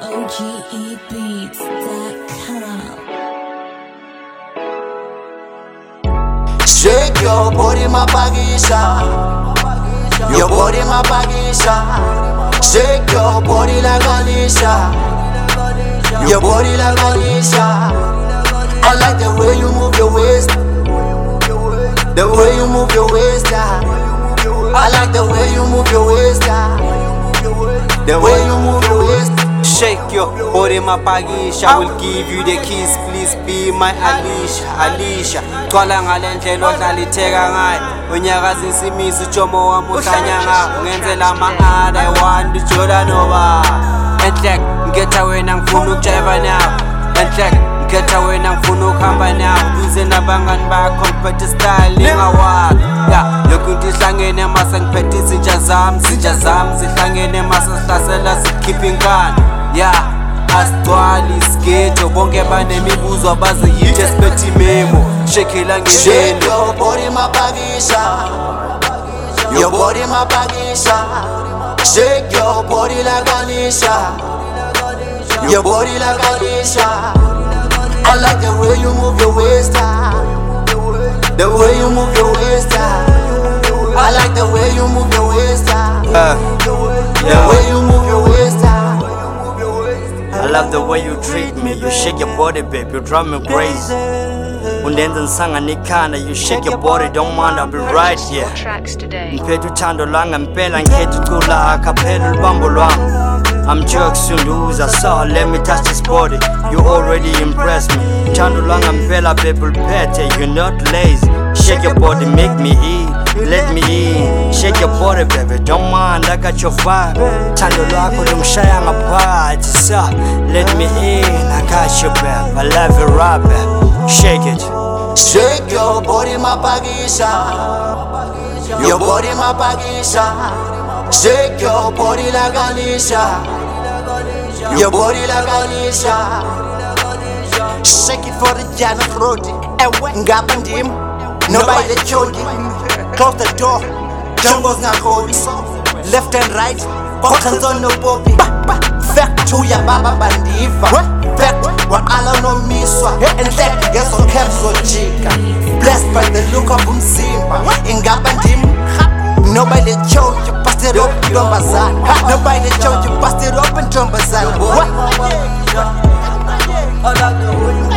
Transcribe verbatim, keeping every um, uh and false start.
O G E beats dot com. Shake your body, my pagisha. Your body, my pagisha. Shake your body like Alicia. Your body like Alicia. I like the way you move your waist. The way you move your waist, yeah. I like the way you move your waist, yeah. The way you move your waist. Shake your body, my pagisha. I will give you the keys, please be my Alicia, Alicia. Twala ngalendlela odlaliteka ngayo. Unyakazisa imisi ujomo wami uhlanya ngayo. Ngenzela ama-ad, I want to Jordan over. Enhlek, ngikhetha wena ngifuna ukujiva nawe. Enhlek, ngikhetha wena ngifuna ukuhamba nawe. Bize nabangani bakho ngiphethe style ingawali. Ya, yonke into ihlangene mase ngiphethe izinja zami. Izinja zami zihlangene mase sihlasela sikhipha inkani. Ya, asitwali isigedyo bonke banemibuzo abaze yithi esiphethe imemo. Shekela ngeleni. Shake your body, my pagisha. Your body, my pagisha. Shake your body like Alicia. Your body like Alicia. I like the way you move your waist, ah. The way you move your waist, ah. I like the way you move your waist, ah. The way you move your waist, ah. I love the way you treat me. You shake your body, babe. You drive me crazy. Undenza nsanga nikhanda. You shake your body, don't mind, I'll be right here. Mphethe uthando lwanga mpela ngikhetha ucula akaphela ulibambo lwami. I'm jokes sunduza, so let me touch this body. You already impressed me. Uthando lwanga mpela babe uliphethe, you're not lazy. Shake your body, make me eat, let me in. Shake your body baby, don't mind, I got your vibe. Uthando lwakho lungishaya ngaphakathi, so let me in, I got your babe. I love it right babe, shake it. Shake your body, my pagisha. Your body, my pagisha. Shake your body like Alicia. Your body like Alicia. Shake it for the Jana Frodi. Ngapa ndim. Nobody chogi. Close the door. Jungles na kodi. Left and right. Boxers on no poppy. Fact to ya baba bandiva. Fact wa ala no miswa. And that gets on capsule chica. Blessed by the look of umsimba. Ngapa ndim. Nobody chose you, bust it up, don't bazar. Nobody chose you, bust it up and don't bazar. What?